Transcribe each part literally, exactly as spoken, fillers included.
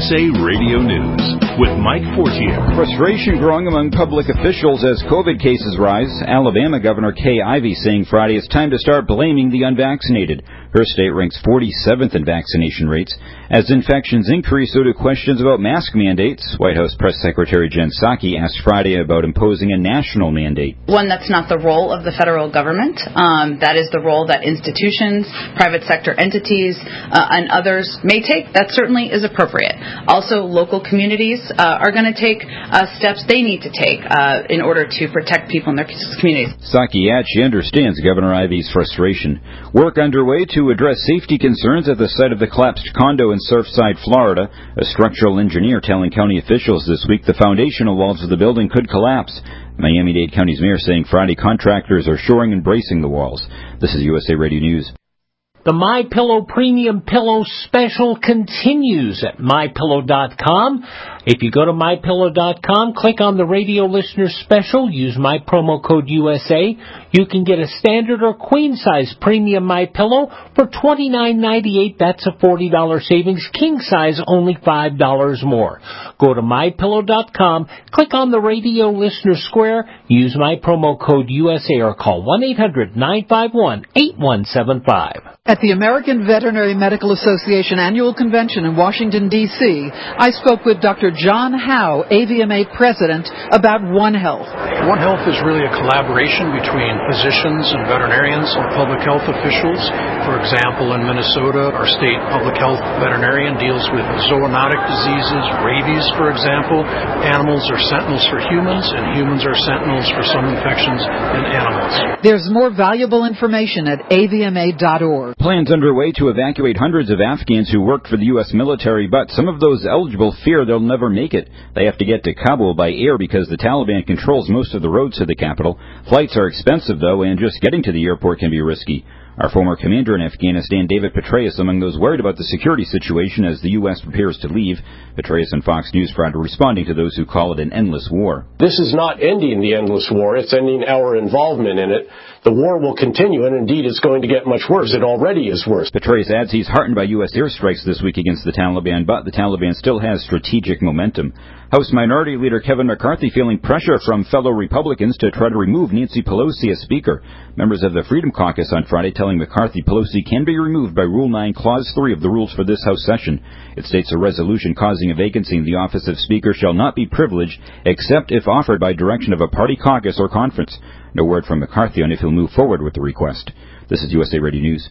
S A Radio News with Mike Fortier. Frustration growing among public officials as COVID cases rise. Alabama Governor Kay Ivey saying Friday it's time to start blaming the unvaccinated. Her state ranks forty-seventh in vaccination rates. As infections increase, so do questions about mask mandates. White House Press Secretary Jen Psaki asked Friday about imposing a national mandate. One, that's not the role of the federal government. Um, that is the role that institutions, private sector entities, uh, and others may take. That certainly is appropriate. Also, local communities uh, are going to take uh, steps they need to take uh, in order to protect people in their communities. Psaki adds she understands Governor Ivey's frustration. Work underway to address safety concerns at the site of the collapsed condo in Surfside, Florida. A structural engineer telling county officials this week the foundational walls of the building could collapse. Miami-Dade County's mayor saying Friday contractors are shoring and bracing the walls. This is U S A Radio News. The MyPillow Premium Pillow Special continues at my pillow dot com. If you go to my pillow dot com, click on the radio listener special, use my promo code U S A. You can get a standard or queen size premium MyPillow for twenty-nine ninety-eight. That's a forty dollars savings. King size only five dollars more. Go to my pillow dot com, click on the radio listener square, use my promo code U S A or call one eight hundred nine five one eight one seven five. At the American Veterinary Medical Association Annual Convention in Washington, D C, I spoke with Doctor John Howe, A V M A President, about One Health. One Health is really a collaboration between physicians and veterinarians and public health officials. For example, in Minnesota, our state public health veterinarian deals with zoonotic diseases, rabies, for example. Animals are sentinels for humans, and humans are sentinels for some infections in animals. There's more valuable information at A V M A dot org. Plans underway to evacuate hundreds of Afghans who worked for the U S military, but some of those eligible fear they'll never make it. They have to get to Kabul by air because the Taliban controls most of the roads to the capital. Flights are expensive, though, and just getting to the airport can be risky. Our former commander in Afghanistan, David Petraeus, among those worried about the security situation as the U S prepares to leave. Petraeus on Fox News Friday responding to those who call it an endless war. This is not ending the endless war. It's ending our involvement in it. The war will continue, and indeed it's going to get much worse. It already is worse. Petraeus adds he's heartened by U S airstrikes this week against the Taliban, but the Taliban still has strategic momentum. House Minority Leader Kevin McCarthy feeling pressure from fellow Republicans to try to remove Nancy Pelosi as Speaker. Members of the Freedom Caucus on Friday telling McCarthy Pelosi can be removed by Rule nine, Clause three of the rules for this House session. It states a resolution causing a vacancy in the office of Speaker shall not be privileged except if offered by direction of a party caucus or conference. No word from McCarthy on if he'll move forward with the request. This is U S A Radio News.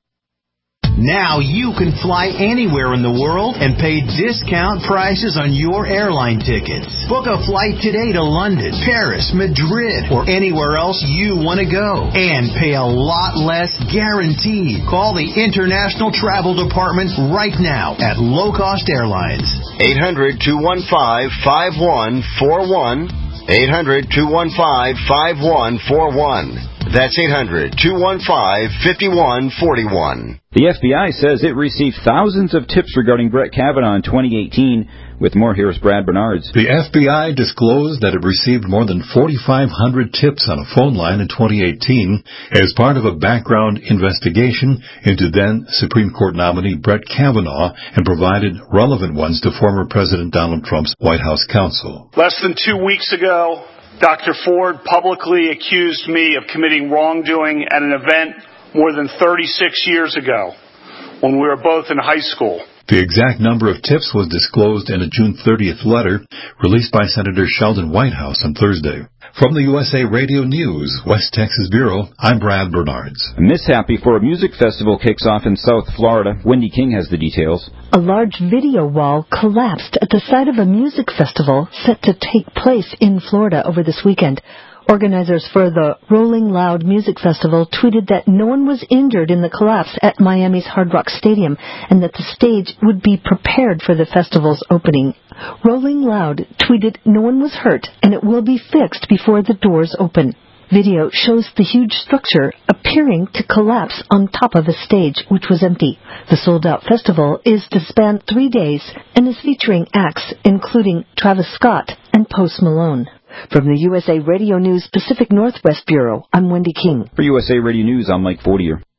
Now you can fly anywhere in the world and pay discount prices on your airline tickets. Book a flight today to London, Paris, Madrid, or anywhere else you want to go. And pay a lot less guaranteed. Call the International Travel Department right now at Low Cost Airlines. eight hundred two one five five one four one. eight hundred two one five five one four one. That's eight hundred two one five five one four one. The F B I says it received thousands of tips regarding Brett Kavanaugh in twenty eighteen. With more, here's Brad Bernards. The F B I disclosed that it received more than forty-five hundred tips on a phone line in twenty eighteen as part of a background investigation into then Supreme Court nominee Brett Kavanaugh and provided relevant ones to former President Donald Trump's White House counsel. Less than two weeks ago, Doctor Ford publicly accused me of committing wrongdoing at an event more than thirty-six years ago when we were both in high school. The exact number of tips was disclosed in a June thirtieth letter released by Senator Sheldon Whitehouse on Thursday. From the U S A Radio News, West Texas Bureau, I'm Brad Bernards. A mishap before a music festival kicks off in South Florida. Wendy King has the details. A large video wall collapsed at the site of a music festival set to take place in Florida over this weekend. Organizers for the Rolling Loud Music Festival tweeted that no one was injured in the collapse at Miami's Hard Rock Stadium and that the stage would be prepared for the festival's opening. Rolling Loud tweeted no one was hurt and it will be fixed before the doors open. Video shows the huge structure appearing to collapse on top of a stage, which was empty. The sold-out festival is to span three days and is featuring acts including Travis Scott and Post Malone. From the U S A Radio News Pacific Northwest Bureau, I'm Wendy King. For U S A Radio News, I'm Mike Fortier.